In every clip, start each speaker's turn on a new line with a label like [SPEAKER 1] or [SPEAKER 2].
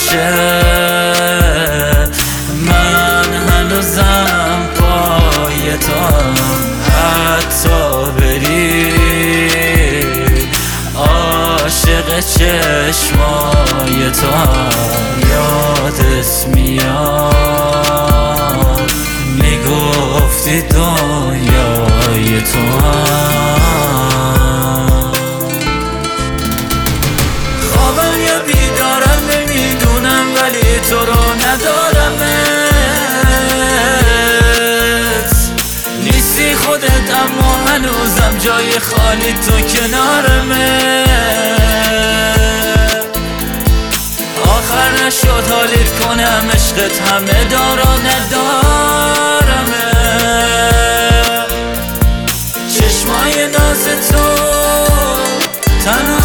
[SPEAKER 1] بشه من هنوزم پای توام، حتی بری عاشق چشمای توام. یادت میاد میگفتی دنیای توام. خوابم یا بیدارم نمیدونم ولی تو رو ندارمت. نیستی خودت اما هنوزم جای خالی تو کنارمه. آخر نشد حالیت کنم عشقت همه دارا ندارمه. چشمای ناز تو تنها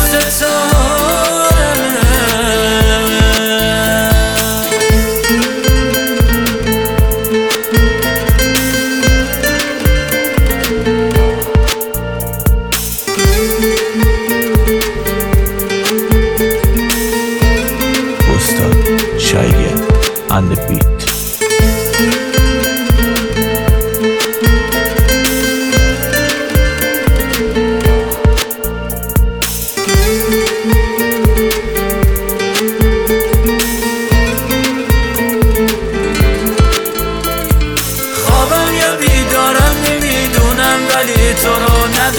[SPEAKER 2] Shaggy on the beat.
[SPEAKER 1] خوابم یا بیدارم نمیدونم ولی تو رو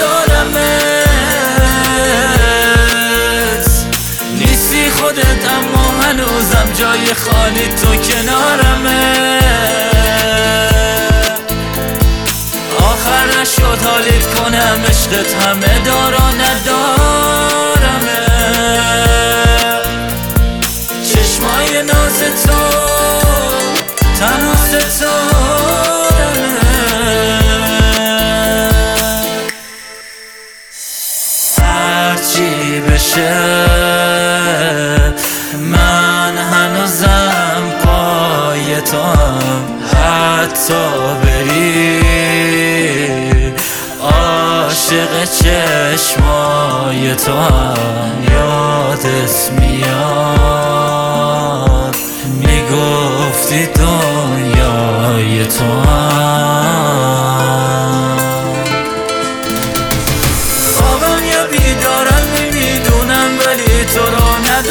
[SPEAKER 1] ندارمت. نیستی خودت اما هنوزم جای خالی تو کنارمه. آخر نشد حالیت کنم عشقت همه دارا ندارمه. چشمای ناز تو تنها ستارمه. هرچی بشه من هنوزم پای توام، حتی بری عاشق چشمای توام. یادت میاد میگفتی دنیای توام. خوابم یا بیدارم نمیدونم ولی تو رو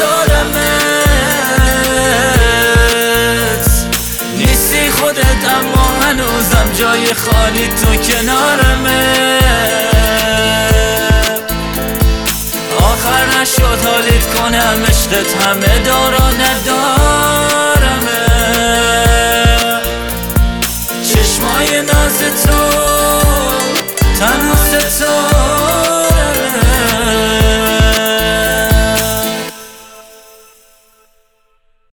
[SPEAKER 1] ندارمت. نیستی خودت اما هنوزم جای خالی تو کنارمه. آخر نشد حالیت کنم عشقت همه دارا ندارمه.